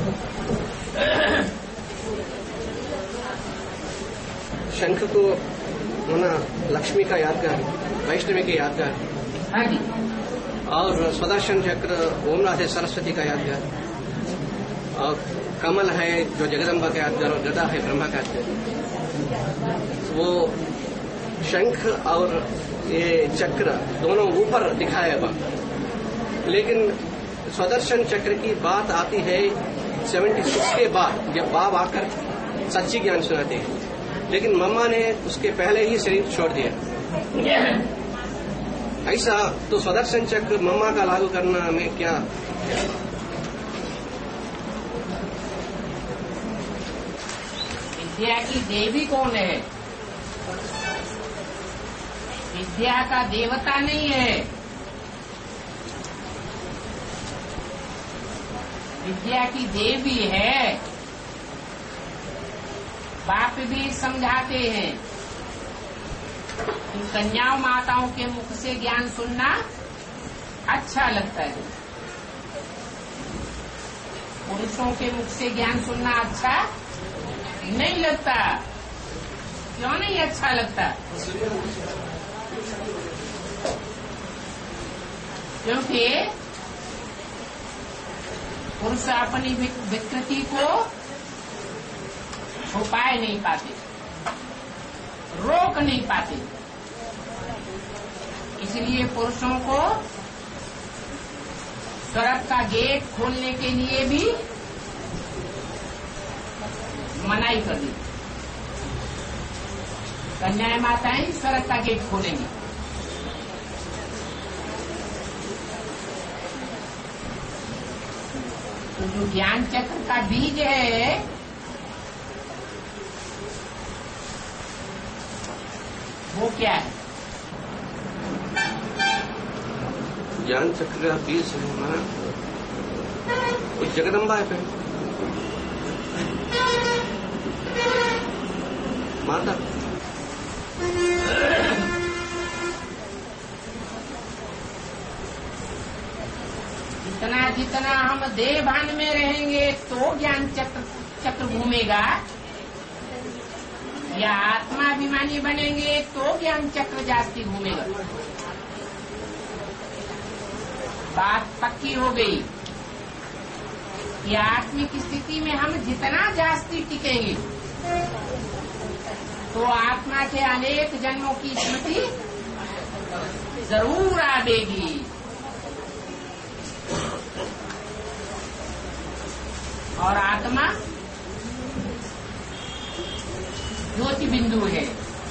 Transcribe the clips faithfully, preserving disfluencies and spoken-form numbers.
शंख को होना लक्ष्मी का यादगार, वैष्णवी की यादगार, और सुदर्शन चक्र ओमनाथ है सरस्वती का यादगार, और कमल है जो जगदम्बा का यादगार, और गदा है ब्रह्मा का यादगार। वो शंख और ये चक्र दोनों ऊपर दिखाया हुआ, लेकिन सुदर्शन चक्र की बात आती है छिहत्तर के बाद, जब बाप आकर सच्ची ज्ञान सुनाते हैं। लेकिन मम्मा ने उसके पहले ही शरीर छोड़ दिया। ऐसा तो सुदर्शन चक्र मम्मा का लागू करना में क्या? विद्या की देवी कौन है? विद्या का देवता नहीं है। विद्या की देवी है। बाप भी समझाते हैं कि कन्याओं माताओं के मुख से ज्ञान सुनना अच्छा लगता है, पुरुषों के मुख से ज्ञान सुनना अच्छा नहीं लगता। क्यों नहीं अच्छा लगता? क्योंकि पुरुष अपनी विकृति को छुपाए नहीं पाते, रोक नहीं पाते। इसलिए पुरुषों को स्वर्ग का गेट खोलने के लिए भी मनाही कर दी। कन्याएं माताएं स्वर्ग का गेट खोलेंगी। तो जो ज्ञान चक्र का बीज है वो क्या है? ज्ञान चक्र का बीज है हमारा कुछ जगदम्बा है। फिर माता जितना जितना हम देह भान में रहेंगे तो ज्ञान चक्र चक्र घूमेगा, या आत्माभिमानी बनेंगे तो ज्ञान चक्र जास्ती घूमेगा। बात पक्की हो गई कि आत्मिक स्थिति में हम जितना जास्ती टिकेंगे तो आत्मा के अनेक जन्मों की स्मृति जरूर आवेगी। और आत्मा ज्योति बिंदु है।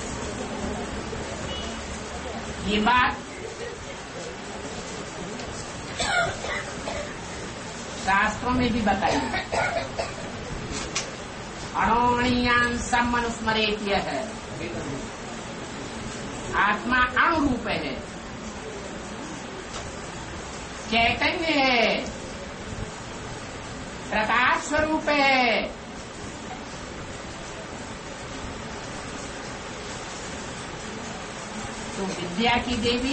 ये बात शास्त्रों में भी बताई है। अणोमणीयान सब मनुस्मरेत है। आत्मा अणु रूप है, चैतन्य है, प्रकाश स्वरूप है। तो विद्या की देवी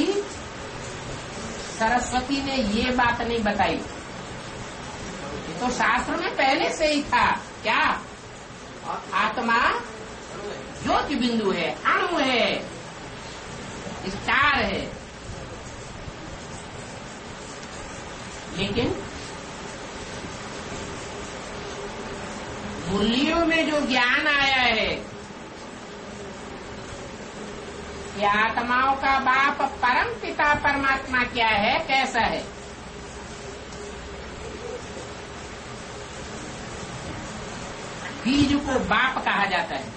सरस्वती ने ये बात नहीं बताई, ये तो शास्त्र में पहले से ही था। क्या? आत्मा ज्योति बिंदु है, अणु है, स्टार है। लेकिन मुरलियों में जो ज्ञान आया है कि आत्माओं का बाप परम पिता परमात्मा क्या है, कैसा है, बीज को बाप कहा जाता है।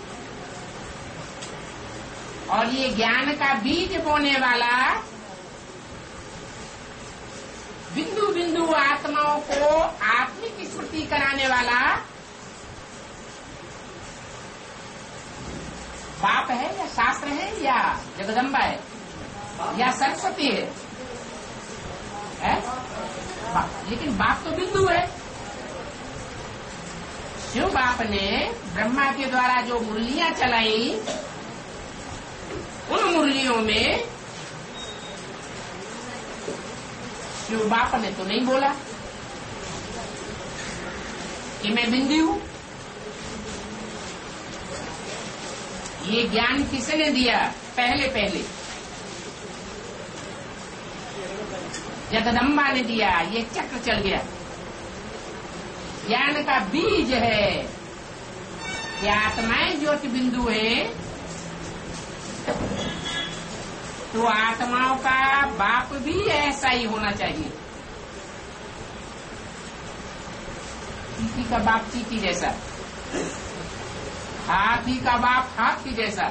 और ये ज्ञान का बीज बोने वाला बिंदु बिंदु आत्माओं को आत्मिक स्मृति कराने वाला बाप है, या शास्त्र है, या जगदम्बा है, या सरस्वती है, है? बाप। लेकिन बाप तो बिंदु है। शिव बाप ने ब्रह्मा के द्वारा जो मुरलियां चलाई, उन मुरलियों में शिव बाप ने तो नहीं बोला, कि मैं बिंदी हूं। ये ज्ञान किसने दिया? पहले पहले जगदम्बा ने दिया। ये चक्र चल गया। ज्ञान का बीज है कि आत्माएं ज्योति बिंदु है, तो आत्माओं का बाप भी ऐसा ही होना चाहिए। चींटी का बाप चींटी जैसा, हाथी का बाप हाथी जैसा,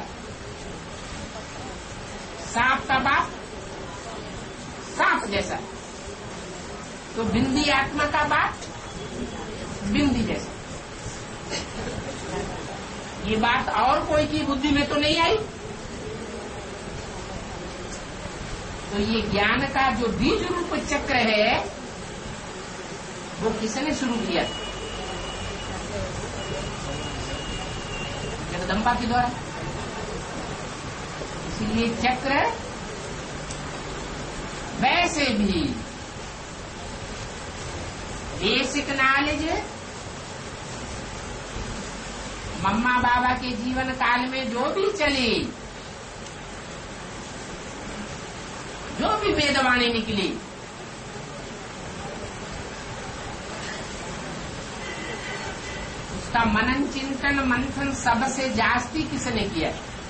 सांप का बाप सांप जैसा, तो बिंदी आत्मा का बाप बिंदी जैसा। ये बात और कोई की बुद्धि में तो नहीं आई। तो ये ज्ञान का जो बीज रूप चक्र है वो किसने शुरू किया? जगदम्बा के द्वारा। इसलिए चक्र वैसे भी बेसिक नॉलेज मम्मा बाबा के जीवन काल में जो भी चली, जो भी वेदवाणी निकली, उसका मनन चिंतन मंथन सबसे जास्ती किसने किया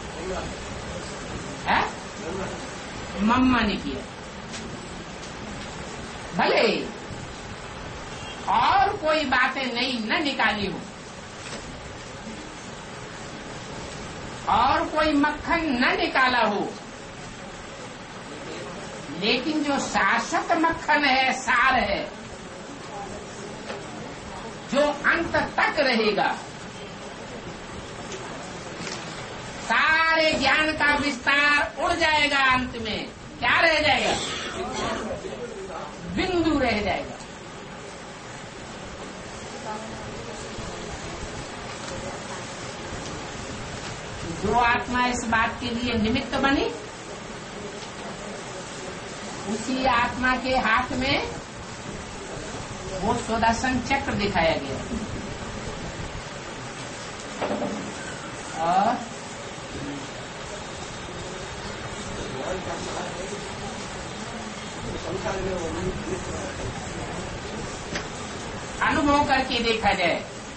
है? मम्मा ने किया। भले और कोई बातें नहीं न निकाली हो, और कोई मक्खन न निकाला हो, लेकिन जो शाश्वत मक्खन है, सार है, जो अंत तक रहेगा, सारे ज्ञान का विस्तार उड़ जाएगा। अंत में क्या रह जाएगा? बिंदु रह जाएगा। जो आत्मा इस बात के लिए निमित्त बनी, उसी आत्मा के हाथ में वो सुदर्शन चक्र दिखाया गया। और अनुभव करके देखा जाए,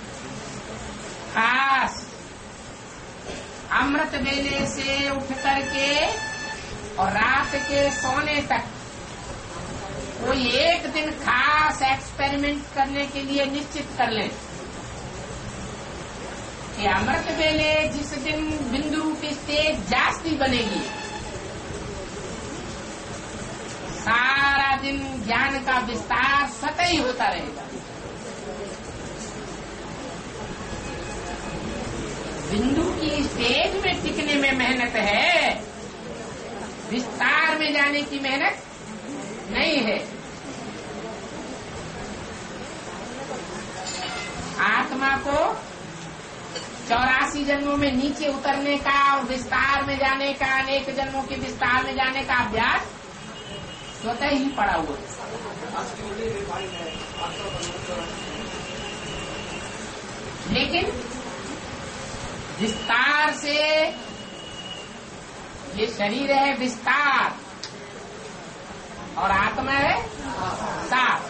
खास अमृत वेले से उठ करके और रात के सोने तक कोई एक दिन खास एक्सपेरिमेंट करने के लिए निश्चित कर लें कि अमृत वेले जिस दिन बिंदु रूपी स्टेज जास्ती बनेगी, सारा दिन ज्ञान का विस्तार स्वतः ही होता रहेगा। बिंदु की स्टेज में टिकने में मेहनत है, विस्तार में जाने की मेहनत नहीं है। आत्मा को चौरासी जन्मों में नीचे उतरने का और विस्तार में जाने का, अनेक जन्मों के विस्तार में जाने का अभ्यास स्वतः ही पड़ा हुआ है। लेकिन विस्तार से, ये शरीर है विस्तार और आत्मा है सार।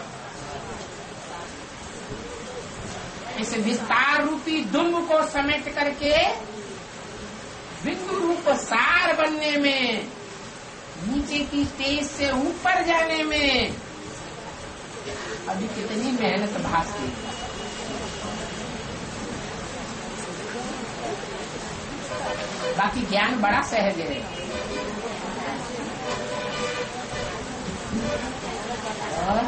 इस विस्तार रूपी दुम्ब को समेट करके बिंदु रूप सार बनने में, नीचे की स्टेज से ऊपर जाने में अभी कितनी मेहनत भासती है। बाकी ज्ञान बड़ा सहज है। और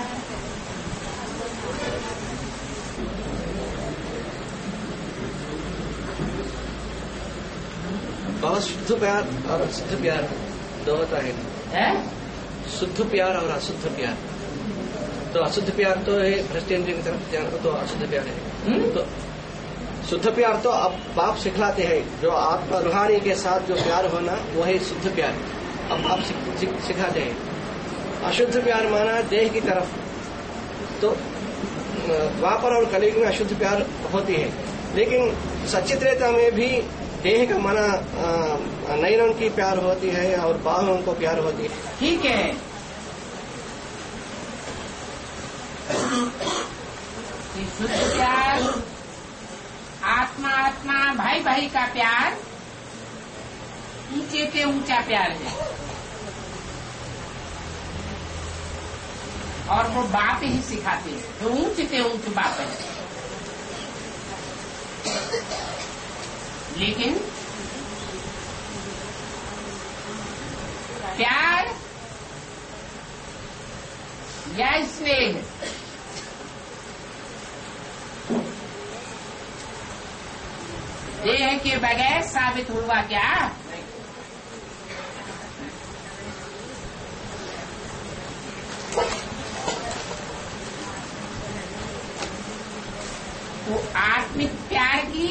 बहुत शुद्ध प्यार और अशुद्ध प्यार दो होता है, है? शुद्ध प्यार और अशुद्ध प्यार। तो अशुद्ध प्यार तो है भ्रष्ट इंद्रिय की तरफ जाना, तो अशुद्ध प्यार है। तो शुद्ध प्यार तो अब बाप सिखलाते हैं, जो आत्मा रूहानी के साथ जो प्यार होना वो है शुद्ध प्यार। अब आप सिखाते हैं। अशुद्ध प्यार माना देह की तरफ, तो द्वापर और कलयुग में अशुद्ध प्यार होती है, लेकिन सच्ची त्रेता में भी देह का मना नयनों की प्यार होती है और बाहों को प्यार होती है। ठीक है, शुद्ध प्यार, आत्मा आत्मा भाई भाई का प्यार ऊंचे के ऊंचा प्यार है, और वो बाप ही सिखाते हैं, जो ऊंच के ऊंच बाप है। लेकिन प्यार या स्नेह देह के बगैर साबित हुआ क्या? तो आत्मिक प्यार की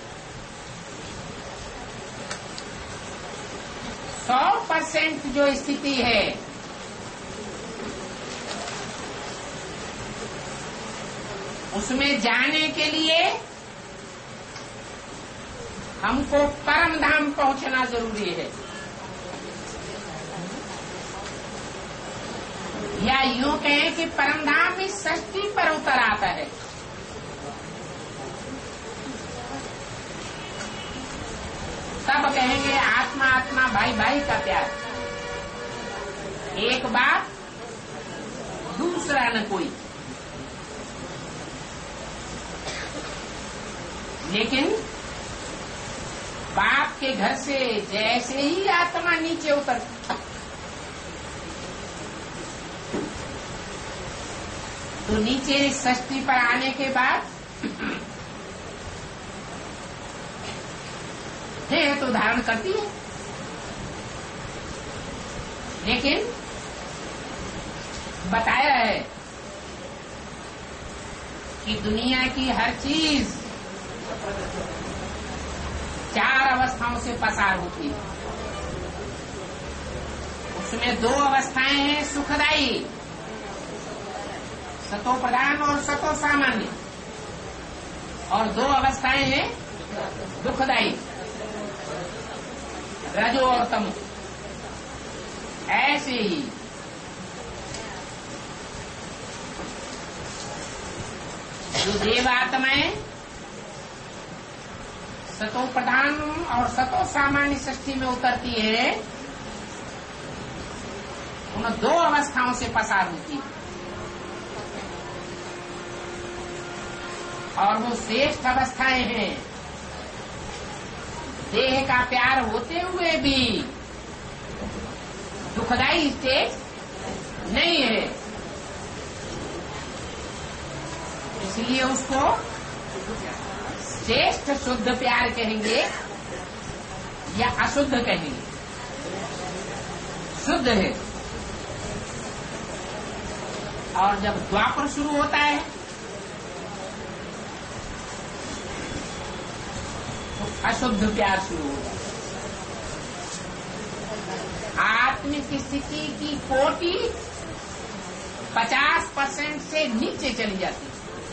सौ परसेंट जो स्थिति है, उसमें जाने के लिए हमको परम धाम पहुंचना जरूरी है, या यूं कहें कि परम धाम इस सृष्टि पर उतर आता है। सब कहेंगे आत्मा आत्मा भाई भाई का प्यार, एक बाप दूसरा न कोई। लेकिन बाप के घर से जैसे ही आत्मा नीचे उतर, तो नीचे सृष्टि पर आने के बाद देह तो धारण करती है, लेकिन बताया है कि दुनिया की हर चीज चार अवस्थाओं से पसार होती है। उसमें दो अवस्थाएं हैं सुखदायी, सतो प्रधान और सतो सामान्य, और दो अवस्थाएं हैं दुखदायी, रजो और तमो। ऐसे ही जो देवात्माएं सतो प्रधान और सतो सामान्य सृष्टि में उतरती है, उन दो अवस्थाओं से पसार होती है, और वो श्रेष्ठ अवस्थाएं हैं। देह का प्यार होते हुए भी दुखदायी स्टेज नहीं है, इसलिए उसको श्रेष्ठ शुद्ध प्यार कहेंगे या अशुद्ध कहेंगे। शुद्ध है, और जब द्वापर शुरू होता है तो अशुद्ध प्यार शुरू होता है। आत्मिक स्थिति की कोटि पचास परसेंट से नीचे चली जाती है।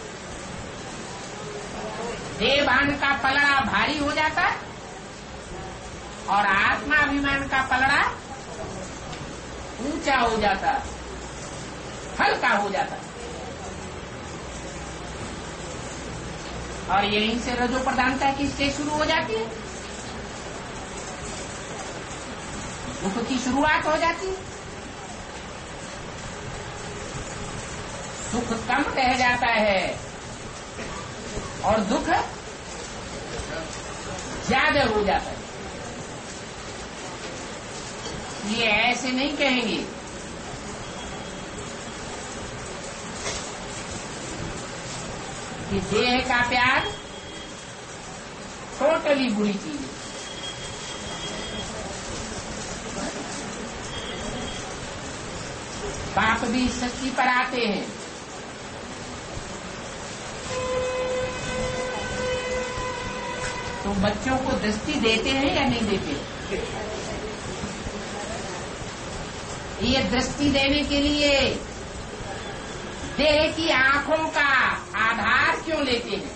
देवान का पलड़ा भारी हो जाता है और आत्माभिमान का पलड़ा ऊंचा हो जाता है, हल्का हो जाता है, और यहीं से रजो प्रधानता की स्टेज शुरू हो जाती है, दुख की शुरुआत हो जाती है। सुख कम रह जाता है और दुख ज्यादा हो जाता है। ये ऐसे नहीं कहेंगे कि देह का प्यार टोटली बुरी चीज है। बाप भी सृष्टि पर आते हैं, तो बच्चों को दृष्टि देते हैं या नहीं देते? ये दृष्टि देने के लिए देह की आंखों का क्यों लेते हैं?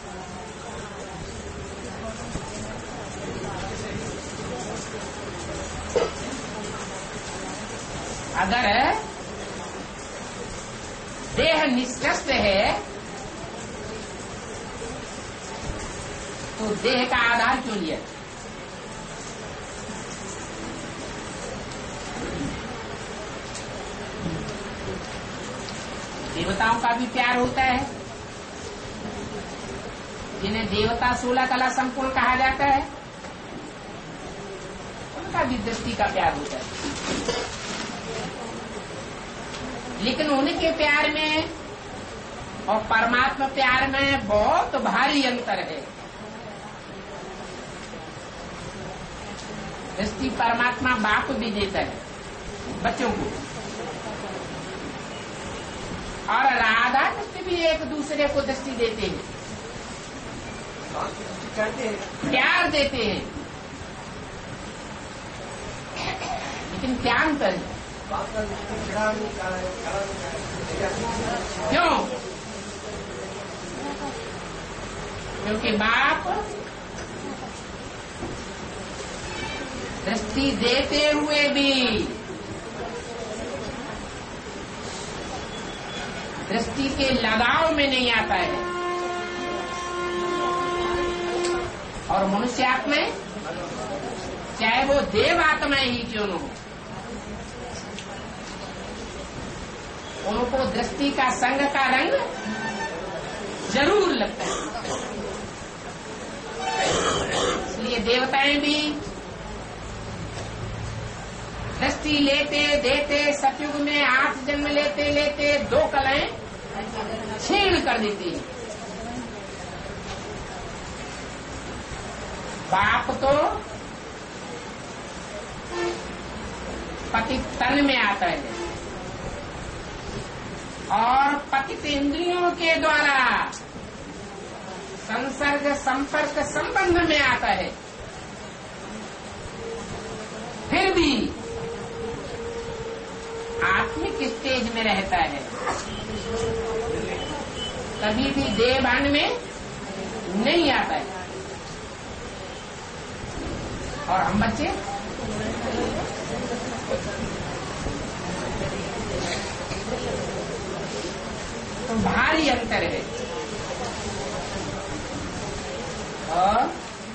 अगर देह निष्कष्ट है तो देह का आधार क्यों लिया? देवताओं का भी प्यार होता है, जिन्हें देवता सोलह कला संपूर्ण कहा जाता है, उनका भी दृष्टि का प्यार होता है। लेकिन उनके प्यार में और परमात्मा प्यार में बहुत भारी अंतर है। दृष्टि परमात्मा बाप भी देता है बच्चों को, और राधा कृष्ण भी एक दूसरे को दृष्टि देते हैं, प्यार देते हैं। लेकिन क्या अंतर है? क्यों? क्योंकि बाप दृष्टि देते हुए भी दृष्टि के लगाव में नहीं आता है, और मनुष्य आत्माएं चाहे वो देव आत्माएं ही क्यों न हो, उनको दृष्टि का संग का रंग जरूर लगता है। इसलिए देवताएं भी दृष्टि लेते देते सतयुग में आठ जन्म लेते लेते दो कलाएं छीण कर देती हैं। बाप तो पति तन में आता है और पतित इंद्रियों के द्वारा संसर्ग संपर्क संबंध में आता है। फिर भी आत्मिक स्टेज में रहता है, कभी भी देहभान में नहीं आता है। और हम बच्चे तो भारी अंतर है। और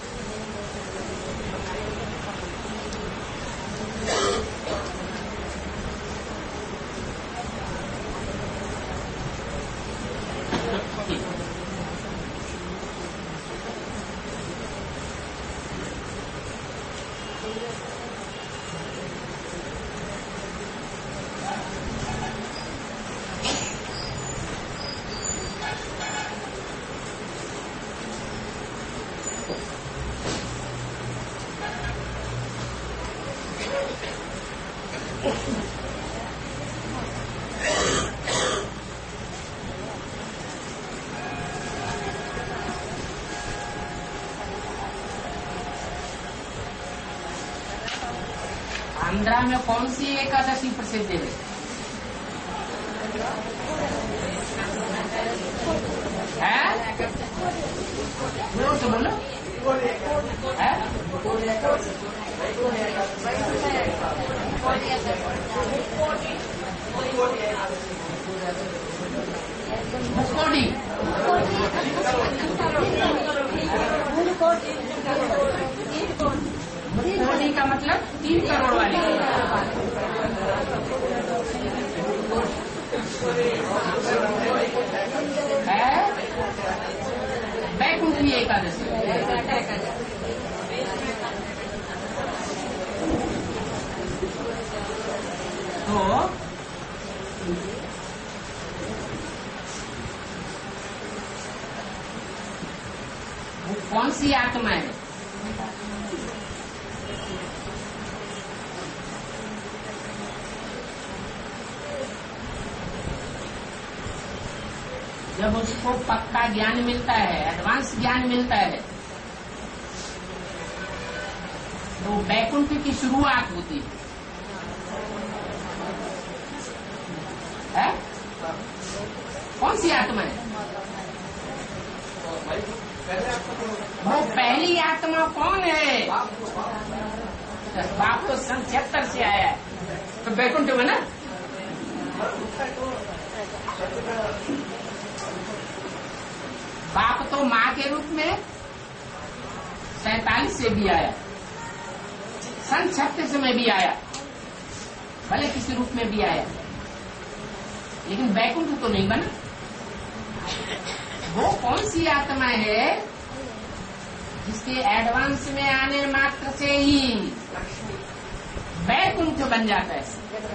आंध्रा में कौन सी एकादशी प्रसिद्ध है? है? बोलो तो बोलो। है? मुक्कोडी। मुक्कोडी का मतलब तीन करोड़ वाली है। बैकुंठनी एकादशी तो वो कौन सी आत्मा है? जब उसको पक्का ज्ञान मिलता है, एडवांस ज्ञान मिलता है, तो बैकुंठ की शुरुआत होती है, है? कौन सी आत्मा है? वो पहली आत्मा कौन है? बाप तो सन छिहत्तर से आया है, तो बैकुंठ में ना। बाप तो माँ के रूप में सैतालीस से भी आया, सन छत्तीस में भी आया, भले किसी रूप में भी आया, लेकिन बैकुंठ तो नहीं बना। वो कौन सी आत्मा है जिसके एडवांस में आने मात्र से ही बैकुंठ बन जाता है?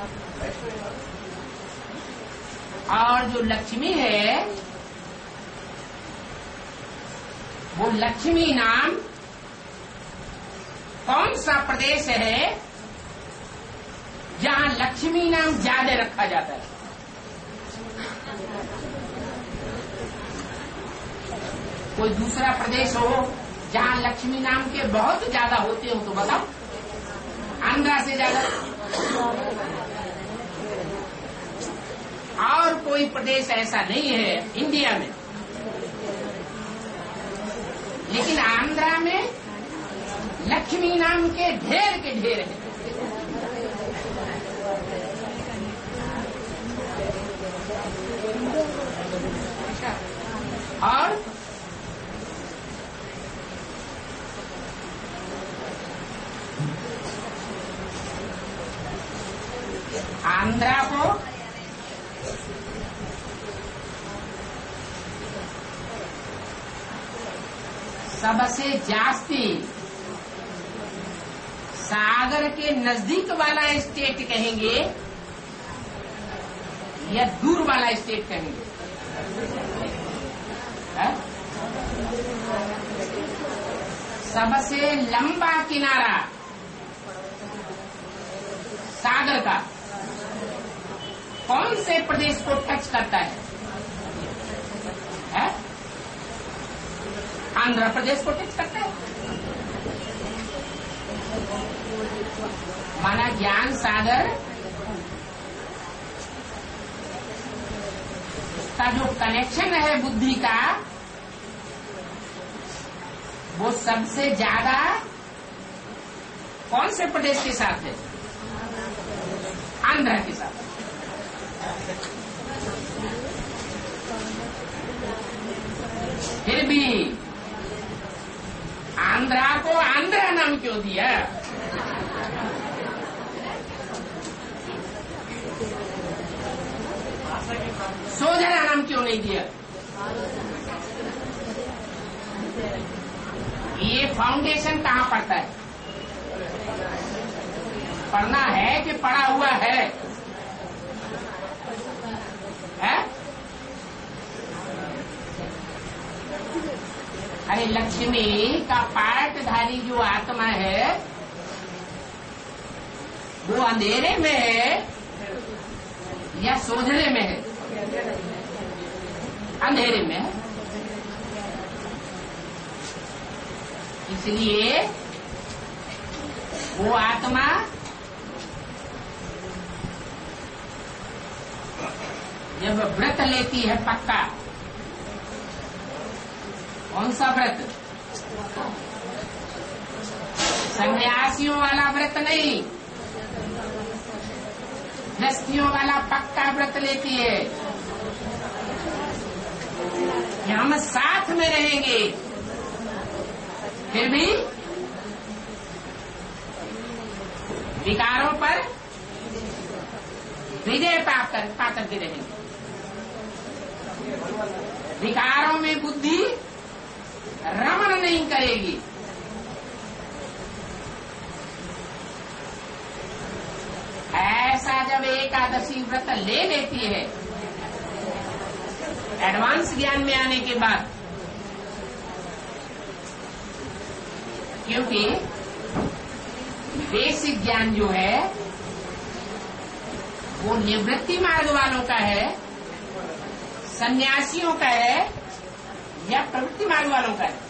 और जो लक्ष्मी है, वो लक्ष्मी नाम कौन सा प्रदेश है जहां लक्ष्मी नाम ज्यादा रखा जाता है? कोई दूसरा प्रदेश हो जहां लक्ष्मी नाम के बहुत ज्यादा होते हो तो बताओ। आंध्रा से ज्यादा और कोई प्रदेश ऐसा नहीं है इंडिया में, लेकिन आंध्रा में लक्ष्मी नाम के ढेर के ढेर हैं। और आंध्रा को सबसे जास्ती सागर के नजदीक वाला स्टेट कहेंगे या दूर वाला स्टेट कहेंगे? है? सबसे लंबा किनारा सागर का कौन से प्रदेश को टच करता है? है? आंध्र प्रदेश को टच करता है। माना ज्ञान सागर का जो कनेक्शन है बुद्धि का, वो सबसे ज्यादा कौन से प्रदेश के साथ है? आंध्र के साथ। फिर भी आंध्रा को आंध्रा नाम क्यों दिया? सोजरा नाम क्यों नहीं दिया? ये फाउंडेशन कहाँ पड़ता है? पढ़ना है कि पढ़ा हुआ है? है? अरे लक्ष्मी का पार्टधारी जो आत्मा है वो अंधेरे में है या सोझरे में है? अंधेरे में है। इसलिए वो आत्मा जब व्रत लेती है पक्का, कौन सा व्रत? सन्यासियों वाला व्रत नहीं, गृहस्थियों वाला पक्का व्रत लेती है कि हम साथ में रहेंगे, फिर भी विकारों पर विजय पाकर पाकर के रहेंगे। विकारों में बुद्धि रमण नहीं करेगी। ऐसा जब एकादशी व्रत ले लेती है एडवांस ज्ञान में आने के बाद, क्योंकि बेसिक ज्ञान जो है वो निवृत्ति मार्ग वालों का है, सन्यासियों का है या प्रवृत्ति मार्ग वालों का है?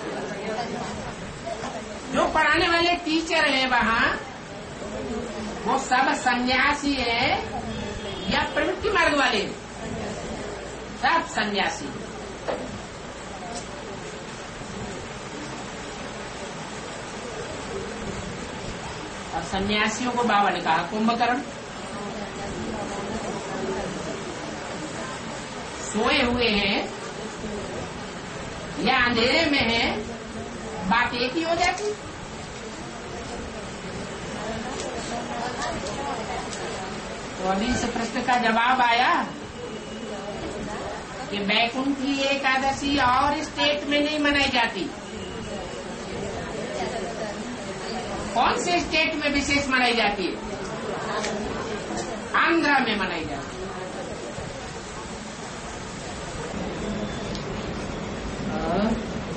जो पढ़ाने वाले टीचर हैं वहाँ वो सब सन्यासी है या प्रवृत्ति मार्ग वाले? सब सन्यासी। और सन्यासियों को बाबा ने कहा कुंभकर्ण। सोए हुए हैं या अंधेरे में हैं, बात एक ही हो जाती। तो अभी इस प्रश्न का जवाब आया कि वैकुंठी एकादशी और स्टेट में नहीं मनाई जाती। कौन से स्टेट में विशेष मनाई जाती है? आंध्रा में मनाई जाती है।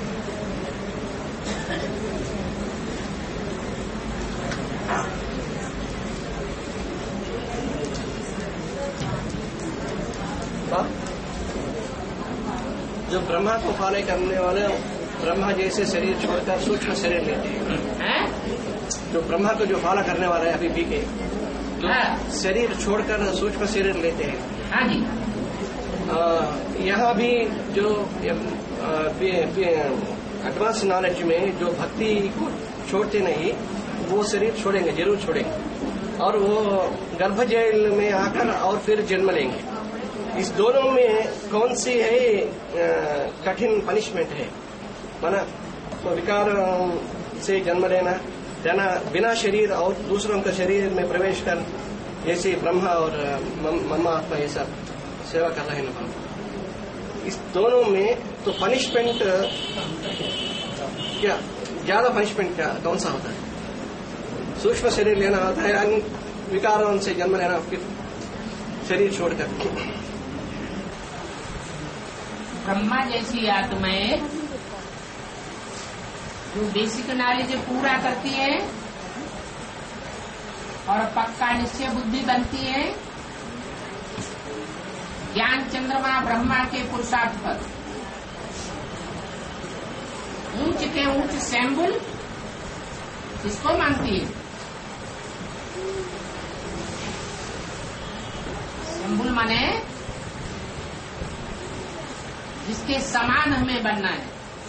जो ब्रह्मा को फॉलो करने वाले ब्रह्मा जैसे शरीर छोड़कर सूक्ष्म शरीर लेते हैं। जो ब्रह्मा को जो फॉलो करने वाले हैं अभी भी के जो शरीर छोड़कर सूक्ष्म शरीर लेते हैं। हाँ जी। यहाँ भी जो एडवांस नॉलेज में जो भक्ति को छोड़ते नहीं, वो शरीर छोड़ेंगे, जरूर छोड़ेंगे, और वो गर्भ जेल में आकर और फिर जन्म लेंगे। इस दोनों में कौन सी है कठिन पनिशमेंट है? माना तो विकार से जन्म लेना, देना बिना शरीर और दूसरों का शरीर में प्रवेश कर, जैसे ब्रह्मा और मम्मा आत्मा ये सब सेवा कर रहे हैं। इस दोनों में तो पनिशमेंट क्या ज्यादा पनिशमेंट क्या कौन सा होता है? सूक्ष्म शरीर लेना होता है, अन्य विकारों से जन्म लेना, फिर शरीर छोड़कर। ब्रह्मा जैसी आत्माएं जो बेसिक नॉलेज पूरा करती है और पक्का निश्चय बुद्धि बनती है, ज्ञान चंद्रमा ब्रह्मा के पुरुषार्थ पर ऊंच के ऊंच सैम्बुल इसको मानती है। सैम्बुल माने जिसके समान हमें बनना है।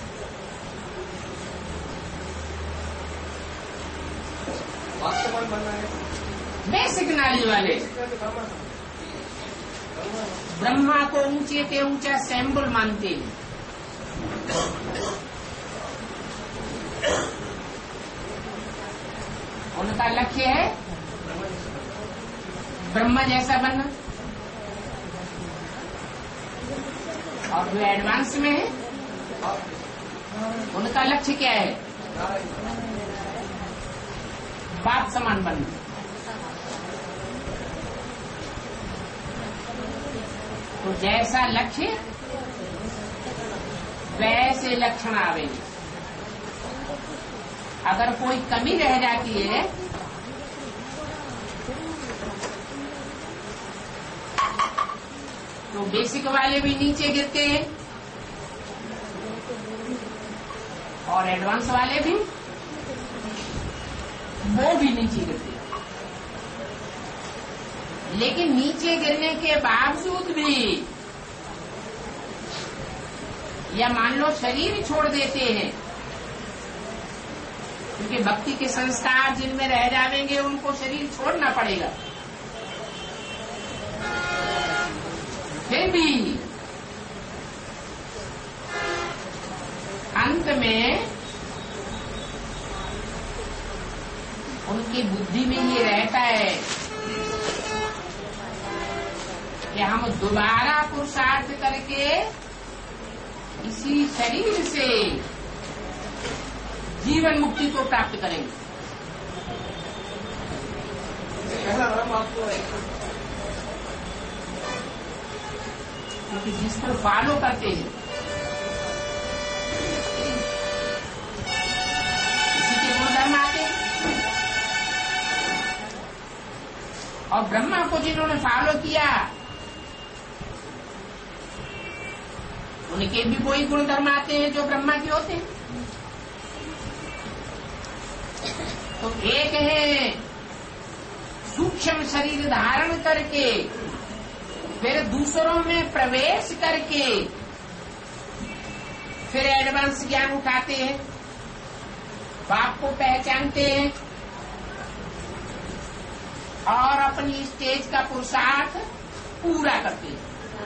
बेसिक नॉलेज वाले ब्रह्मा को ऊंचे के ऊंचा सैम्बुल मानते हैं। उनका लक्ष्य है ब्रह्मा जैसा बनना। और जो एडवांस में है उनका लक्ष्य क्या है? बाप समान बनना। तो जैसा लक्ष्य वैसे लक्षण आवेंगे। अगर कोई कमी रह जाती है तो बेसिक वाले भी नीचे गिरते हैं और एडवांस वाले भी, वो भी नीचे गिरते हैं। लेकिन नीचे गिरने के बावजूद भी या मान लो शरीर छोड़ देते हैं, क्योंकि भक्ति के संस्कार जिनमें रह जाएंगे उनको शरीर छोड़ना पड़ेगा। फिर भी अंत में उनकी बुद्धि में ये रहता है कि हम दोबारा पुरुषार्थ करके इसी शरीर से जीवन मुक्ति को प्राप्त करेंगे। क्योंकि जिस पर फॉलो करते हैं इसी के गुणधर्म आते हैं। और ब्रह्मा को जिन्होंने फॉलो किया उनके भी कोई गुणधर्म आते हैं जो ब्रह्मा के होते हैं। तो एक है सूक्ष्म शरीर धारण करके फिर दूसरों में प्रवेश करके फिर एडवांस ज्ञान उठाते हैं, बाप को पहचानते हैं, और अपनी स्टेज का पुरुषार्थ पूरा करते हैं।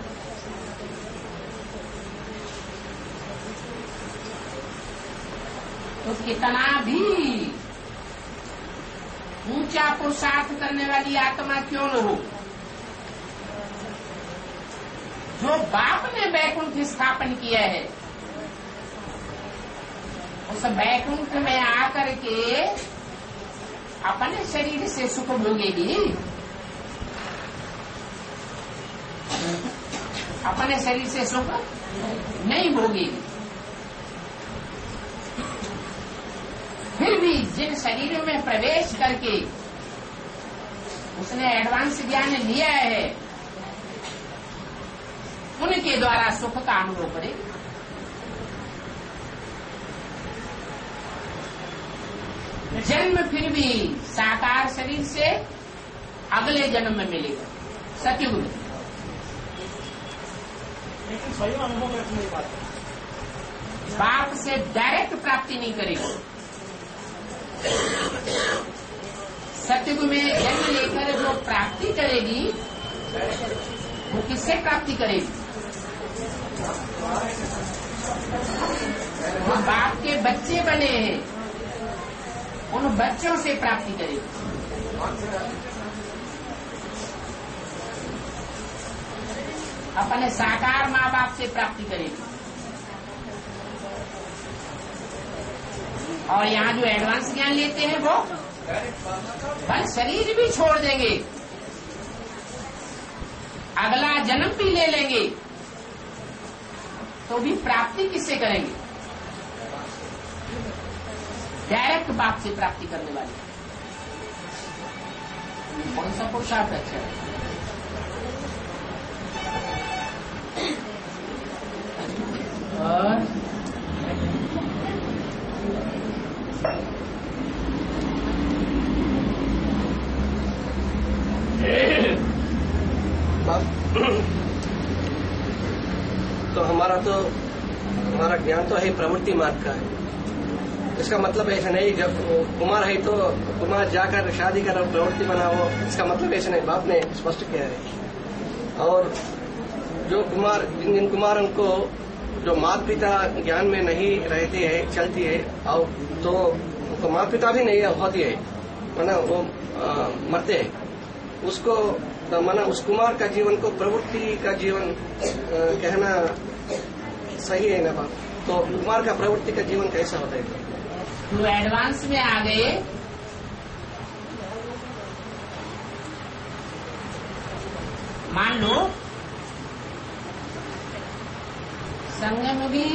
तो कितना भी ऊंचा पुरुषार्थ करने वाली आत्मा क्यों न हो, जो बाप ने वैकुंठ स्थापन किया है, उस वैकुंठ में आकर के अपने शरीर से सुख भोगेगी, अपने शरीर से सुख नहीं भोगेगी। फिर भी जिन शरीरों में प्रवेश करके उसने एडवांस ज्ञान लिया है, उनके द्वारा सुख का अनुभव करेगी। जन्म फिर भी साकार शरीर से अगले जन्म में मिलेगा, सतयुग में। लेकिन स्वयं अनुभव में नहीं पाते, बाप से डायरेक्ट प्राप्ति नहीं करेगा। सतयुग में जन्म लेकर जो प्राप्ति करेगी, वो किससे प्राप्ति करेगी? वो बाप के बच्चे बने हैं, उन बच्चों से प्राप्ति करेगी। अपने साकार माँ बाप से प्राप्ति करेगी। और यहाँ जो एडवांस ज्ञान लेते हैं वो बस शरीर भी छोड़ देंगे, अगला जन्म भी ले लेंगे, तो भी प्राप्ति किससे करेंगे? डायरेक्ट बाप से प्राप्ति करने वाले। कौन सा पुरुषार्थ अच्छा है? और तो हमारा तो हमारा ज्ञान तो है प्रवृत्ति मार्ग का है। इसका मतलब ऐसा नहीं जब कुमार है तो कुमार जाकर शादी कर प्रवृत्ति बनाओ, इसका मतलब ऐसा नहीं, बाप ने स्पष्ट किया है। और जो कुमार जिन जिन कुमारों को जो माता पिता ज्ञान में नहीं रहती है, चलती है, और तो उनको माता पिता भी नहीं होती है, माना वो आ, मरते हैं, उसको तो माना उस कुमार का जीवन को प्रवृत्ति का जीवन आ, कहना सही है ना बाप? तो कुमार का प्रवृत्ति का जीवन कैसा होता है? जो एडवांस में आ गए, मान लो संग में भी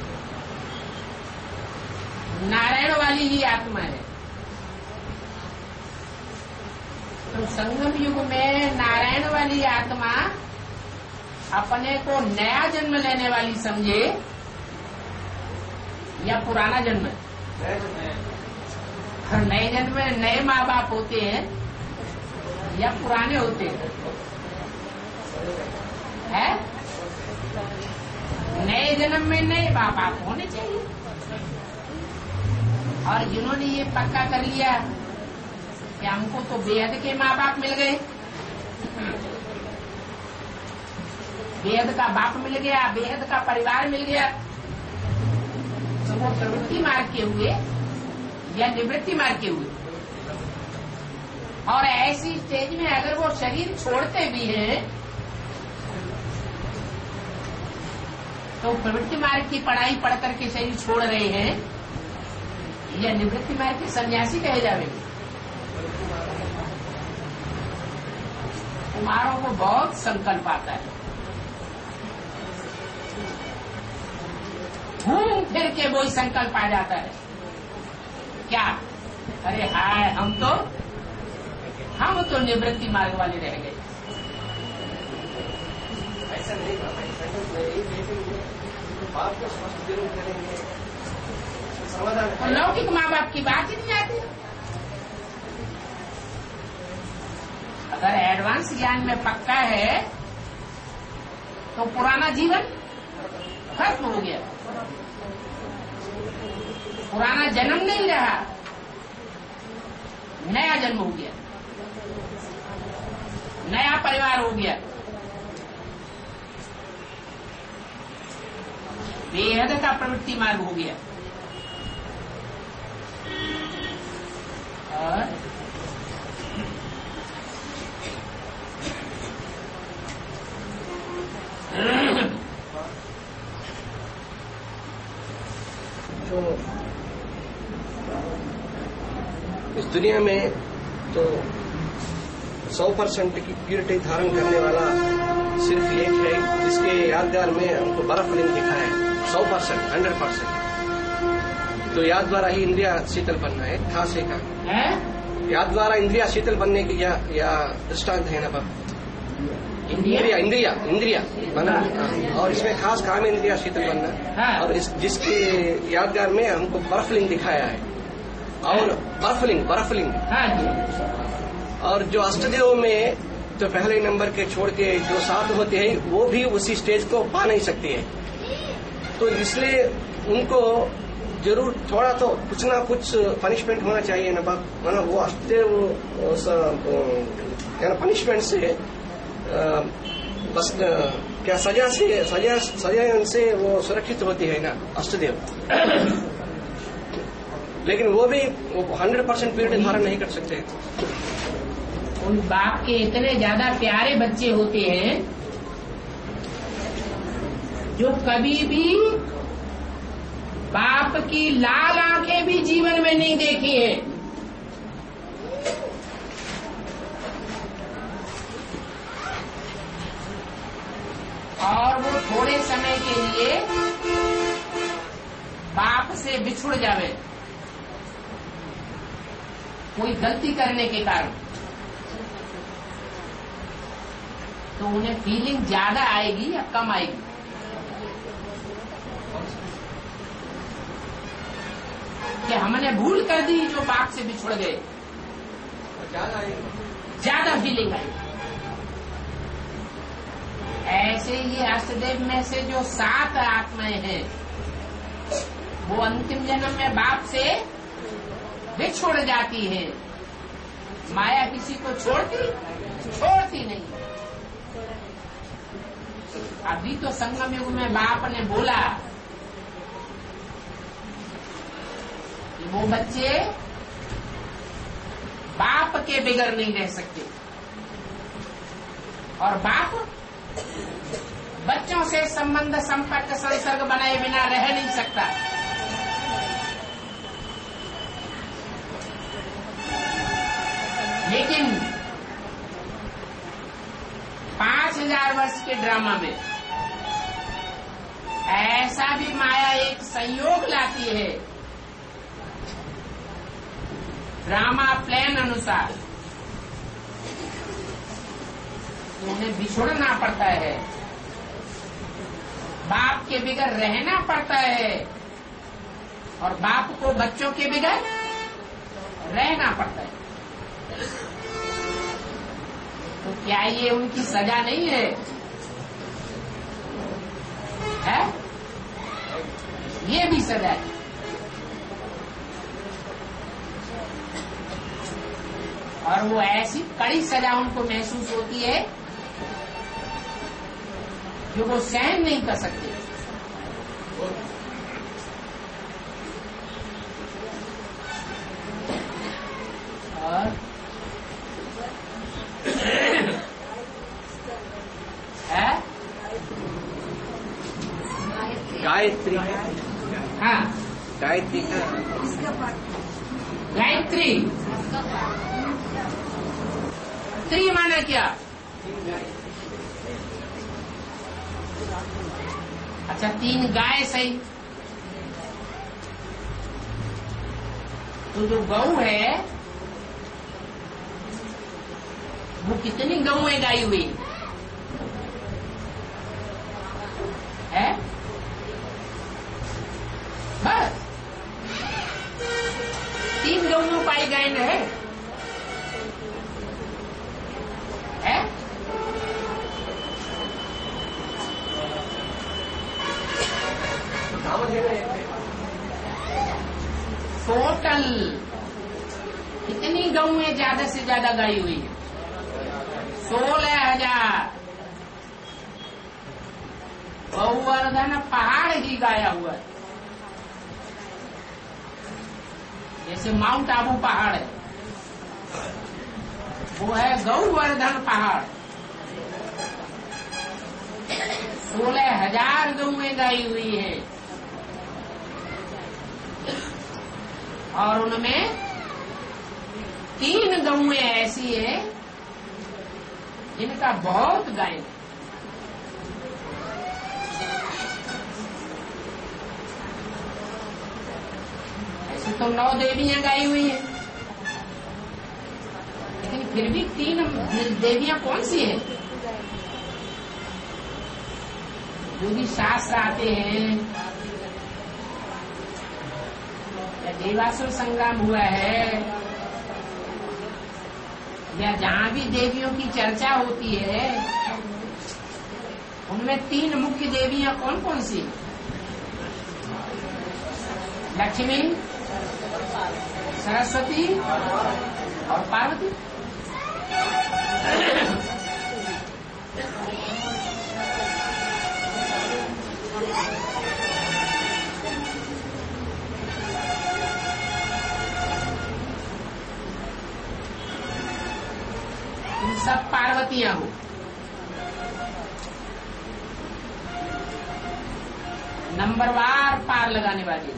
नारायण वाली ही आत्मा है, तो संगम युग में नारायण वाली आत्मा अपने को नया जन्म लेने वाली समझे या पुराना जन्म? नए जन्म में नए माँ बाप होते हैं या पुराने होते हैं? है नए जन्म में नए माँ बाप होने चाहिए। और जिन्होंने ये पक्का कर लिया कि हमको तो बेहद के माँ बाप मिल गए, बेहद का बाप मिल गया, बेहद का परिवार मिल गया, तो वो प्रवृत्ति मार्ग के हुए या निवृत्ति मार्ग के हुए। और ऐसी स्टेज में अगर वो शरीर छोड़ते भी हैं तो प्रवृत्ति मार्ग की पढ़ाई पढ़ करके शरीर छोड़ रहे हैं या निवृत्ति मार्ग के सन्यासी कहे जावे। कुमारों को बहुत संकल्प आता है, घूम फिर के वही संकल्प आ जाता है, क्या अरे हाय हम तो हम तो निवृत्ति मार्ग वाले रह गए। ऐसा नहीं बाप को स्पष्ट जरूर करेंगे, समाधान। लौकिक माँ बाप की बात ही नहीं आती। अगर एडवांस ज्ञान में पक्का है तो पुराना जीवन खत्म हो गया, पुराना जन्म नहीं रहा, नया जन्म हो गया। नया परिवार हो गया। बेहद का प्रवृत्ति मार्ग हो गया। और तो इस दुनिया में तो सौ परसेंट की प्योरिटी धारण करने वाला सिर्फ एक है, जिसके यादगार में हमको बर्फ लिंग दिखा है। सौ परसेंट हंड्रेड परसेंट तो याद द्वारा ही इंद्रिया शीतल बनना है, खास है का याद द्वारा इंद्रिया शीतल बनने की या, या दृष्टांत है ना बाबा। इंद्रिया इंद्रिया इंद्रिया बना, और इसमें खास काम है इंद्रिया शीतल बनना। हाँ। और इस जिसके यादगार में हमको बर्फलिंग दिखाया है, और बर्फलिंग बर्फलिंग हाँ जी। और जो अष्टदेव में तो पहले नंबर के छोड़ के जो सात होते हैं वो भी उसी स्टेज को पा नहीं सकती है। तो इसलिए उनको जरूर थोड़ा तो कुछ ना कुछ पनिशमेंट होना चाहिए ना बाप, मतलब वो अष्टदेव पनिशमेंट से आ, बस आ, क्या सजा से सजा सजा से वो सुरक्षित होती है ना अष्टदेव। लेकिन वो भी हंड्रेड परसेंट पीरियड धारण नहीं कर सकते। उन बाप के इतने ज्यादा प्यारे बच्चे होते हैं जो कभी भी बाप की लाल आंखें भी जीवन में नहीं देखी हैं। और वो थोड़े समय के लिए बाप से बिछुड़ जावे कोई गलती करने के कारण, तो उन्हें फीलिंग ज्यादा आएगी या कम आएगी? कि हमने भूल कर दी जो बाप से बिछुड़ गए, ज्यादा फीलिंग आएगी। ऐसे ही अष्टदेव में से जो सात आत्माएं हैं वो अंतिम जन्म में बाप से बिछुड़ जाती है। माया किसी को छोड़ती छोड़ती नहीं। अभी तो संगम युग में बाप ने बोला कि वो बच्चे बाप के बिगड़ नहीं रह सकते, और बाप बच्चों से संबंध संपर्क संसर्ग बनाए बिना रह नहीं सकता। लेकिन पांच हजार वर्ष के ड्रामा में ऐसा भी माया एक संयोग लाती है ड्रामा प्लान अनुसार, उन्हें बिछुड़ना पड़ता है, बाप के बिगड़ रहना पड़ता है, और बाप को बच्चों के बिगड़ रहना पड़ता है। तो क्या ये उनकी सजा नहीं है? है? ये भी सजा है। और वो ऐसी कड़ी सजा उनको महसूस होती है जो वो सहन नहीं कर सकते। और है गायत्री। हाँ, गायत्री गायत्री त्री माना क्या? अच्छा, तीन गाय सही। तो जो गऊ है वो कितनी गऊएं गाई हुई है? बस तीन गऊओं पाई गाय है, है? टोटल कितनी गऊएं ज्यादा से ज्यादा गाई हुई है? सोलह हजार गौवर्धन पहाड़ ही गाया हुआ है। जैसे माउंट आबू पहाड़ है, वो है गौवर्धन पहाड़। सोलह हजार गौएं गाई हुई है और उनमें तीन गौएं ऐसी है जिनका बहुत गायन। ऐसे तो नौ देवियां गाई हुई हैं, लेकिन फिर भी तीन देवियां कौन सी है? जो भी शास्त्र आते हैं या देवासुर संग्राम हुआ है या जहां भी देवियों की चर्चा होती है, उनमें तीन मुख्य देवियां कौन कौन सी? लक्ष्मी, सरस्वती और पार्वती। तुम सब पार्वतियां हो। नंबरवार पार लगाने वाली।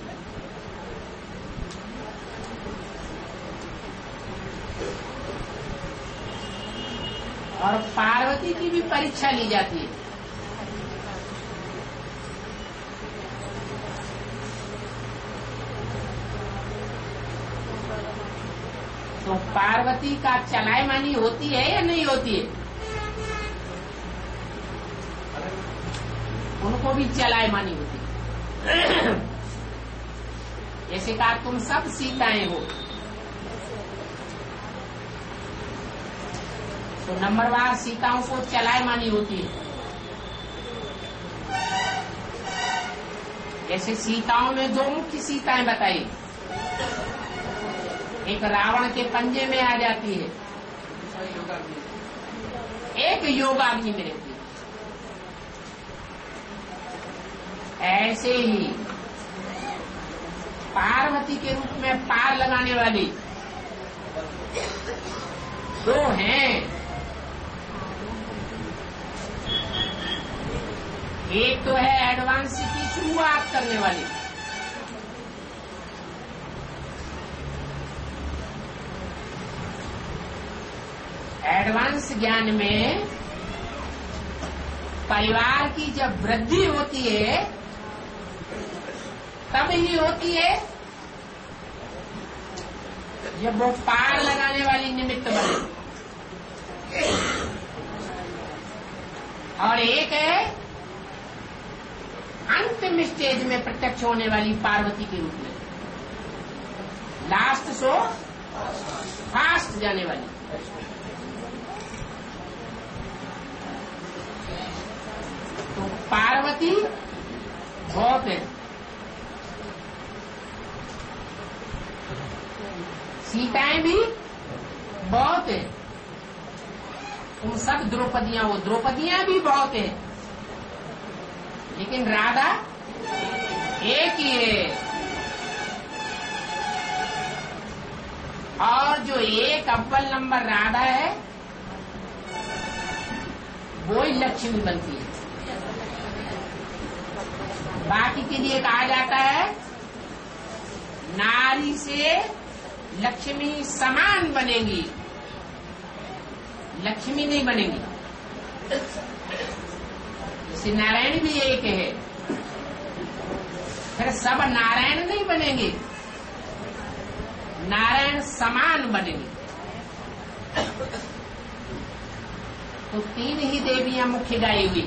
और पार्वती की भी परीक्षा ली जाती है। तो पार्वती का चलायमानी होती है या नहीं होती है? उनको भी चलायमानी होती है। जैसे कहा तुम सब सीताएं हो, तो नंबरवार सीताओं को चलायमानी होती है। जैसे सीताओं में दो मुख्य सीताएं बताई, एक रावण के पंजे में आ जाती है, एक योगाग्नि में रहती है। ऐसे ही पार्वती के रूप में पार लगाने वाली दो हैं। एक तो है एडवांस की शुरुआत करने वाली, एडवांस ज्ञान में परिवार की जब वृद्धि होती है तब ही होती है जब वो पार लगाने वाली निमित्त बने। और एक है अंतिम स्टेज में प्रत्यक्ष होने वाली पार्वती के रूप में, लास्ट सो फास्ट जाने वाली। तो पार्वती बहुत है, सीताएं भी बहुत है। तुम सब द्रौपदियां हो, द्रौपदियां भी बहुत है, लेकिन राधा एक ही है। और जो एक अव्वल नंबर राधा है वो ही लक्ष्मी बनती है। बाकी के लिए कहा जाता है नारी से लक्ष्मी समान बनेगी, लक्ष्मी नहीं बनेगी। जैसे नारायण भी एक है, फिर सब नारायण नहीं बनेंगे, नारायण समान बनेंगे। तो तीन ही देवियां मुख्य गाई हुई,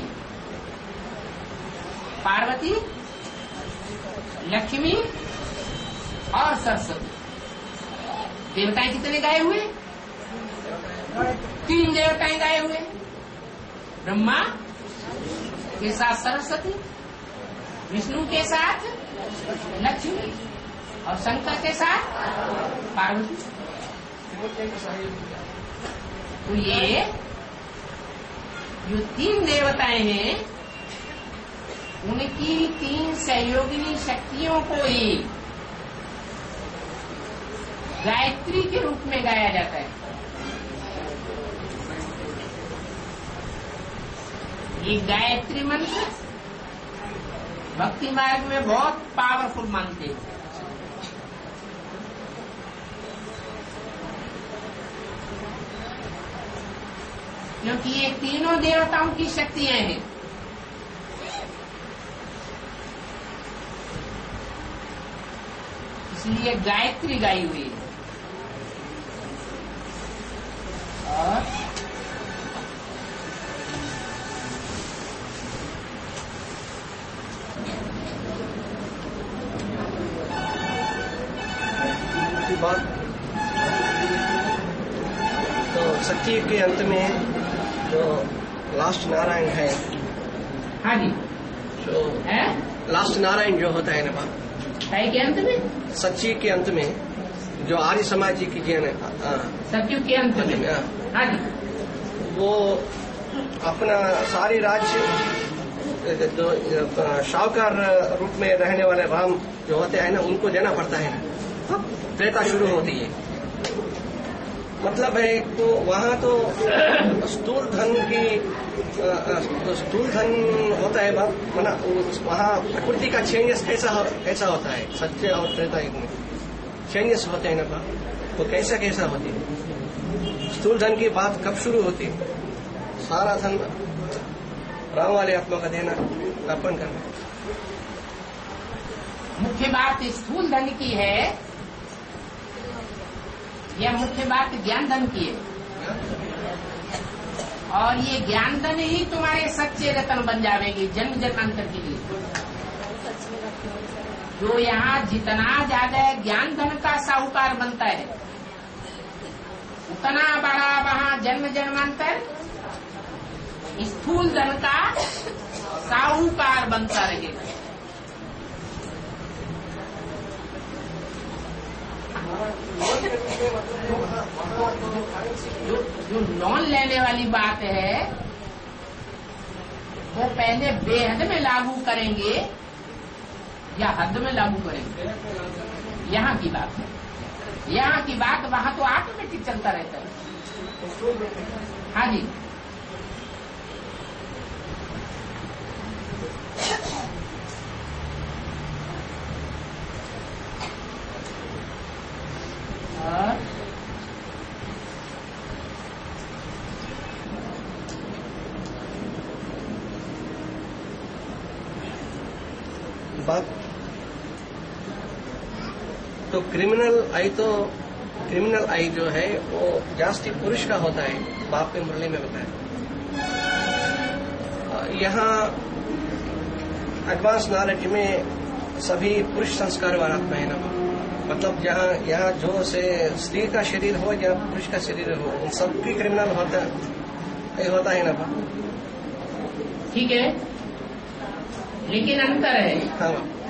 पार्वती, लक्ष्मी और सरस्वती। देवताएं कितने गाए हुए? तीन देवताएं गाए हुए, ब्रह्मा के साथ सरस्वती, विष्णु के साथ लक्ष्मी और शंकर के साथ पार्वती। तो ये जो तीन देवताएं हैं उनकी तीन सहयोगिनी शक्तियों को ही गायत्री के रूप में गाया जाता है। ये गायत्री मंत्र भक्ति मार्ग में बहुत पावरफुल मानते हैं। क्योंकि ये तीनों देवताओं की शक्तियां हैं। इसलिए गायत्री गाई हुई है। और की बात तो सच्ची के अंत में जो लास्ट नारायण है, हाँ जी, जो है लास्ट नारायण जो होता है ना बात है के अंत में, सच्ची के अंत में जो आर्य समाज जी की जन सत्यु के अंत में, हाँ जी, वो अपना सारी राज्य जो शाहूकार रूप में रहने वाले राम जो होते हैं ना उनको देना पड़ता है ना, त्रेता शुरू होती है। मतलब है तो वहाँ तो स्थूल धन की स्थूल धन होता है बात मना, वहाँ प्रकृति का चेंजेस कैसा हो, कैसा होता है सत्य और त्रेता युग में चेंजेस होते हैं ना बात, तो कैसा कैसा होती है। स्थूल धन की बात कब शुरू होती है? सारा धन राम वाले आत्मा का देना, अर्पण करना। मुख्य बात स्थूल धन की है या मुख्य बात ज्ञान धन की है। और ये ज्ञान धन ही तुम्हारे सच्चे रतन बन जाएंगे जन्म जन्मांतर के लिए। जो यहाँ जितना ज्यादा ज्ञान धन का साहूकार बनता है उतना बड़ा वहाँ जन्म जन्मांतर स्थूल धन का साहूकार बनता रहेगा। जो जो नॉन लेने वाली बात है वो पहले बेहद में लागू करेंगे या हद में लागू करेंगे, यहाँ की बात है। यहाँ की बात वहाँ तो ऑटोमेटिक चलता रहता है। हाँ जी, बात तो क्रिमिनल आई तो क्रिमिनल आई जो है वो जास्ती पुरुष का होता है, बाप के मुरली में बताया। यहाँ एडवांस नॉलेज में सभी पुरुष संस्कार वाला आत्मा है ना, मतलब जहाँ यहाँ जो से स्त्री का शरीर हो या पुरुष का शरीर हो उन सबकी क्रिमिनल होता है होता है ना। ठीक है, लेकिन अंतर है। हाँ,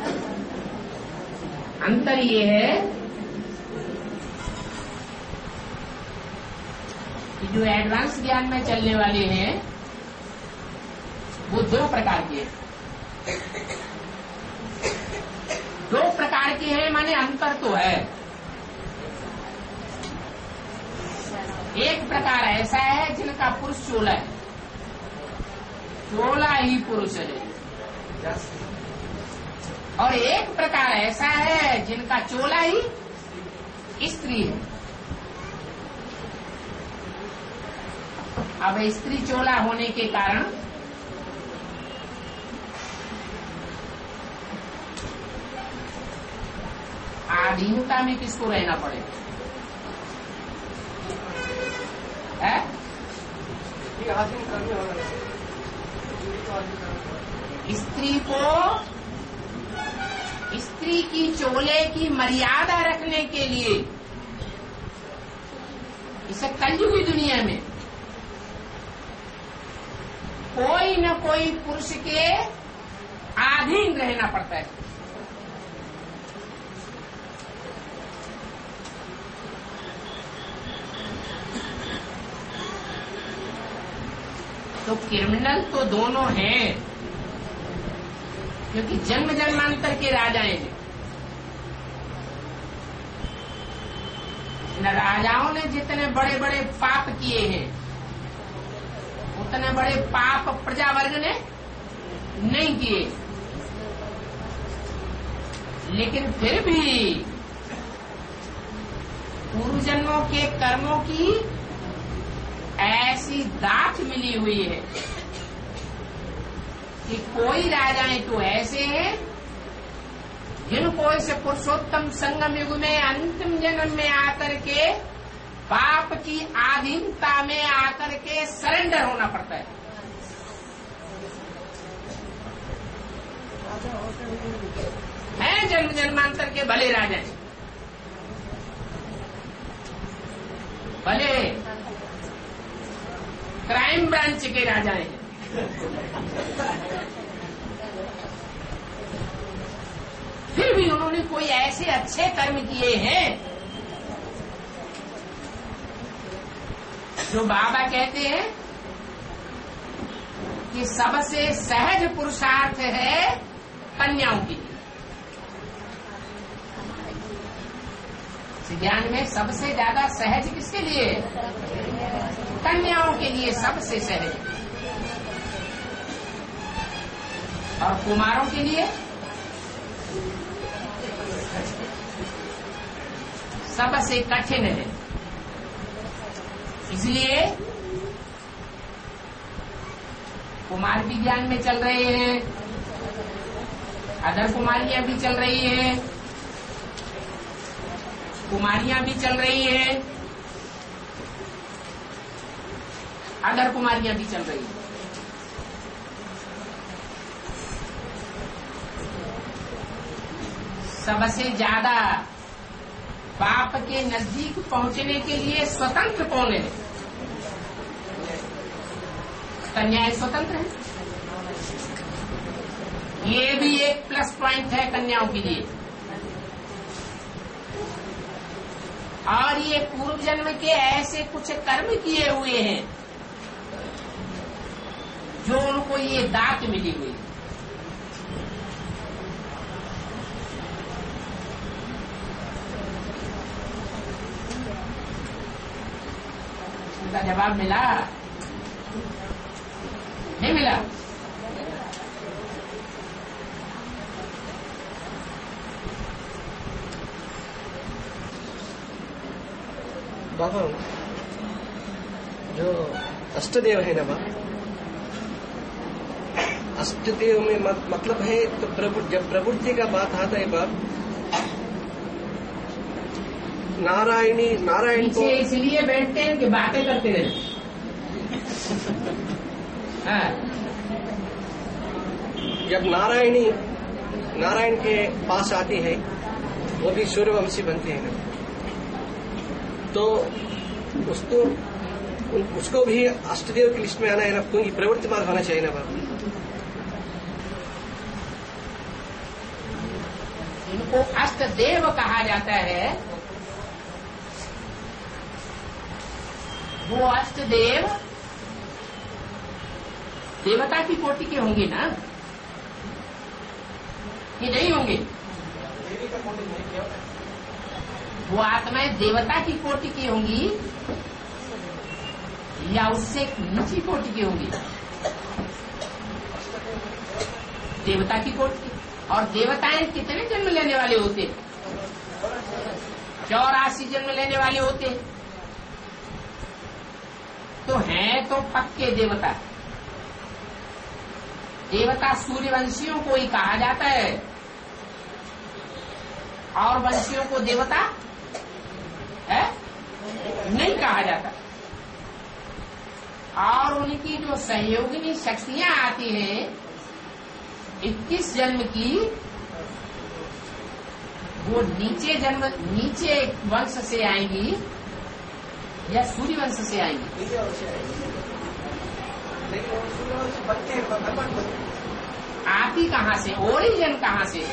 अंतर ये है कि जो एडवांस ज्ञान में चलने वाले हैं वो दो प्रकार के हैं। दो प्रकार के हैं माने अंतर तो है। एक प्रकार ऐसा है जिनका पुरुष चोला है, चोला ही पुरुष है। और एक प्रकार ऐसा है जिनका चोला ही स्त्री है। अब स्त्री चोला होने के कारण आधीनता में किसको रहना पड़ेगा? है? स्त्री को स्त्री की चोले की मर्यादा रखने के लिए इसे कलयुगी दुनिया में कोई न कोई पुरुष के अधीन रहना पड़ता है। तो क्रिमिनल तो दोनों हैं, क्योंकि जन्म जन्मांतर के राजाएं हैं। न राजाओं ने जितने बड़े बड़े पाप किए हैं उतने बड़े पाप प्रजा वर्ग ने नहीं किए, लेकिन फिर भी पूर्व जन्मों के कर्मों की ऐसी दात मिली हुई है कि कोई राजाएं तो ऐसे हैं जिनको इस पुरुषोत्तम संगम युग में अंतिम जन्म में आकर के पाप की आधीनता में आकर के सरेंडर होना पड़ता है। हैं जन्म जन्मांतर के भले राजा, भले क्राइम ब्रांच के राजा हैं, फिर भी उन्होंने कोई ऐसे अच्छे कर्म किए हैं जो बाबा कहते हैं कि सबसे सहज पुरुषार्थ है कन्याओं के लिए। ज्ञान में सबसे ज्यादा सहज किसके लिए? कन्याओं के लिए सबसे सहज, और कुमारों के लिए सबसे कठिन है। इसलिए कुमार भी ज्ञान में चल रहे हैं, अदर कुमारियां भी चल रही हैं, कुमारियां भी चल रही हैं, अदर कुमारियां भी चल रही हैं। सबसे ज्यादा पाप के नजदीक पहुंचने के लिए स्वतंत्र कौन है? कन्याएं स्वतंत्र है। ये भी एक प्लस पॉइंट है कन्याओं के लिए। और ये पूर्व जन्म के ऐसे कुछ कर्म किए हुए हैं जो उनको ये दात मिली हुई। उनका जवाब मिला? नहीं मिला? बाबा जो अष्टदेव है ना बाबा, अष्टदेव में मत, मतलब है तो प्रवृत्ति, जब प्रवृत्ति का बात आता है बाप, नारायणी नारायण को इसलिए बैठते हैं कि बातें करते रहते। हाँ। जब नारायणी नारायण के पास आती है वो भी सूर्यवंशी बनती है ना, तो उसको उसको भी अष्टदेव की लिस्ट में आना है ना, क्योंकि प्रवृत्ति मार्ग होना चाहिए ना बाबा। इनको अष्टदेव कहा जाता है। वो अष्टदेव देवता की कोटि के होंगे ना, कि नहीं होंगे? वो आत्माएं देवता की कोटि की होंगी या उससे नीची कोटि की होंगी? देवता की कोटि। और देवताएं कितने जन्म लेने वाले होते? चौरासी जन्म लेने वाले होते। तो हैं तो पक्के देवता। देवता सूर्यवंशियों को ही कहा जाता है, और वंशियों को देवता है नहीं कहा जाता। और उनकी जो सहयोगिनी शक्तियां आती हैं इक्कीस जन्म की, वो नीचे जन्म नीचे वंश से आएंगी या सूर्य वंश से आएंगी? आती कहाँ से? ओरिजिन कहाँ से?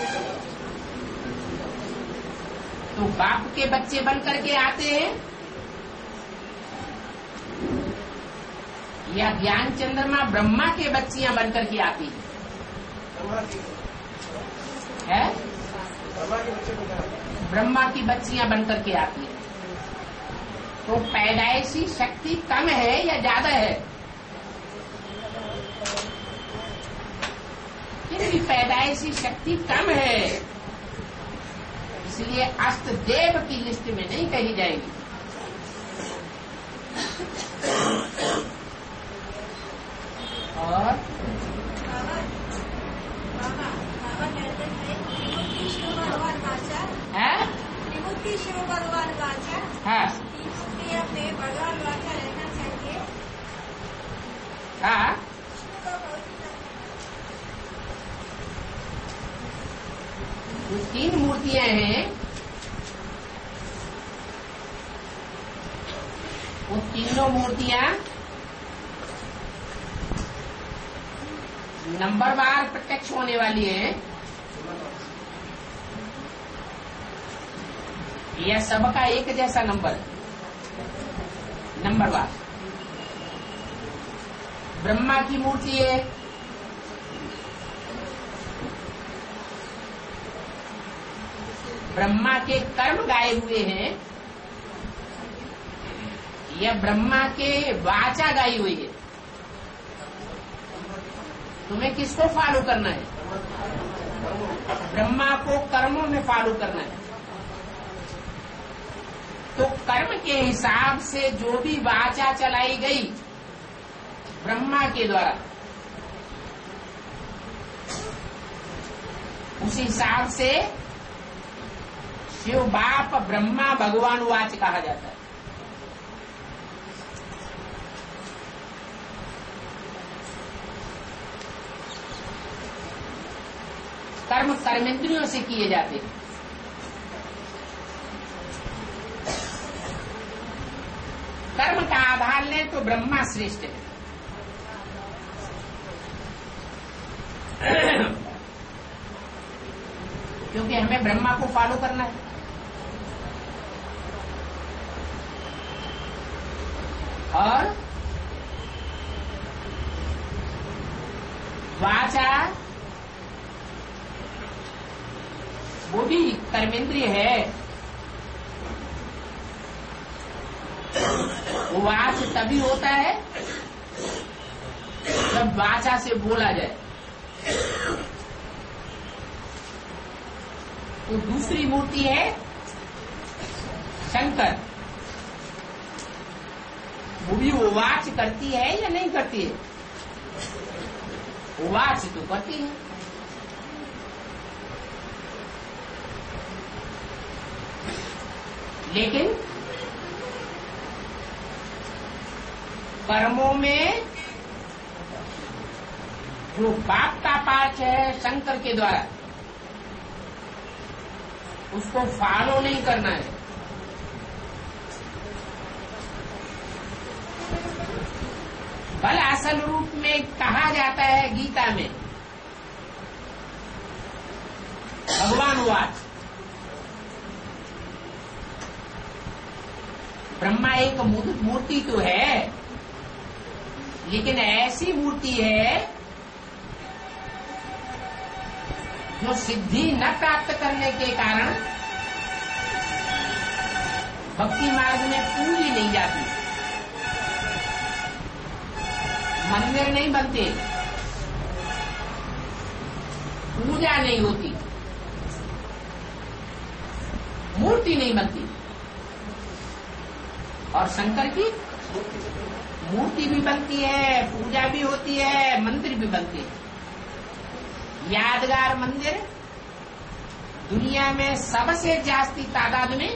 तो बाप के बच्चे बन करके आते हैं या ज्ञान चंद्रमा ब्रह्मा के बच्चियां बनकर के आती है, ब्रह्मा की बच्चियां बनकर के आती है। तो पैदाइशी शक्ति कम है या ज्यादा है? इनकी पैदाइशी शक्ति कम है, इसलिए अष्ट देव की लिस्ट में नहीं कही जाएगी। और है विभूति शिव भगवान वाचा हाँ विभूति अपने भगवान वाचा रहना चाहिए। हाँ जो तीन मूर्तियां हैं वो तीनों मूर्तियां नंबरवार प्रत्यक्ष होने वाली है या सबका एक जैसा नंबर नंबरवार? ब्रह्मा की मूर्ति है, ब्रह्मा के कर्म गाए हुए हैं या ब्रह्मा के वाचा गाई हुई है? तुम्हें किसको फॉलो करना है? ब्रह्मा को कर्मों में फॉलो करना है। तो कर्म के हिसाब से जो भी वाचा चलाई गई ब्रह्मा के द्वारा, उस हिसाब से शिव बाप ब्रह्मा भगवान वाच कहा जाता है। कर्म कर्मेंद्रियों से किए जाते हैं। कर्म का आधार लें तो ब्रह्मा श्रेष्ठ है। क्योंकि हमें ब्रह्मा को फॉलो करना है। और वाचा वो भी कर्मेंद्रिय है। वो वाच तभी होता है जब वाचा से बोला जाए। तो दूसरी मूर्ति है शंकर। वो भी वो वाच करती है या नहीं करती है? वो वाच तो करती है। लेकिन कर्मों में जो बाप का पाठ है शंकर के द्वारा, उसको फॉलो नहीं करना है। बल असल रूप में कहा जाता है गीता में भगवान वाच। ब्रह्मा एक मूर्ति तो है, लेकिन ऐसी मूर्ति है जो सिद्धि न प्राप्त करने के कारण भक्ति मार्ग में पूरी नहीं जाती, मंदिर नहीं बनते, पूजा नहीं होती, मूर्ति नहीं बनती। और शंकर की मूर्ति भी बनती है, पूजा भी होती है, मंदिर भी बनते हैं। यादगार मंदिर दुनिया में सबसे जास्ती तादाद में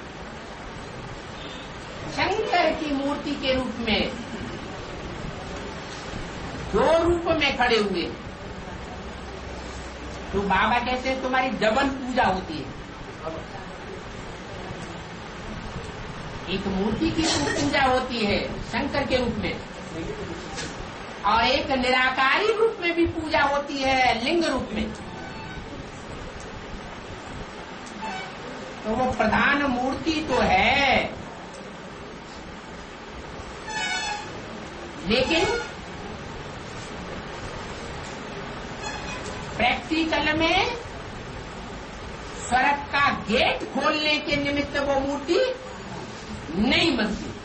शंकर की मूर्ति के रूप में दो रूप में खड़े हुए। तो बाबा कहते हैं तुम्हारी डबल पूजा होती है। एक मूर्ति की पूजा होती है शंकर के रूप में, और एक निराकारी रूप में भी पूजा होती है लिंग रूप में। तो वो प्रधान मूर्ति तो है, लेकिन प्रैक्टिकल में स्वर्ग का गेट खोलने के निमित्त वो मूर्ति नहीं बनती।